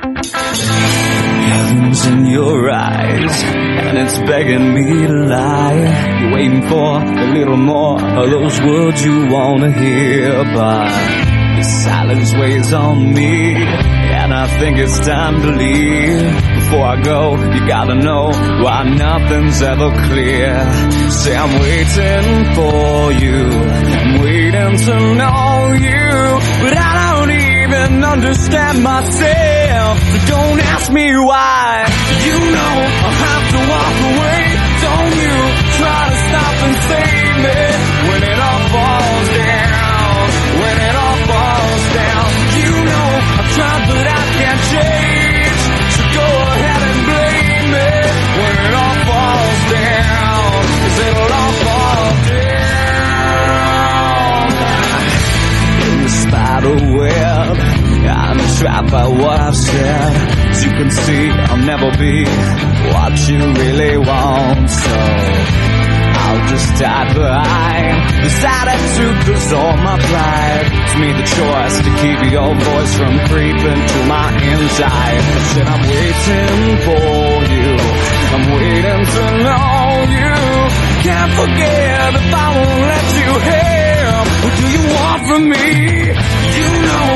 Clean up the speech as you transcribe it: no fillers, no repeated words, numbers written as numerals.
Heaven's in your eyes, and it's begging me to lie. You're waiting for a little more of those words you wanna hear, but the silence weighs on me, and I think it's time to leave. Before I go, you gotta know why nothing's ever clear. Say I'm waiting for you, I'm waiting to know you, but I don't even understand myself, so don't ask me why. You know I'll have to walk away. Don't you try to stop and save me when it all falls down, when it all falls down. You know I've tried but I can't change, so go ahead and blame me when it all falls down, 'cause it'll all fall down. In the spider web, I'm trapped by what I've said. As you can see, I'll never be what you really want, so I'll just hide behind this attitude, 'cause all my pride has made the choice to keep your voice from creeping to my inside. I said I'm waiting for you, I'm waiting to know you. Can't forget if I won't let you have. What do you want from me? You know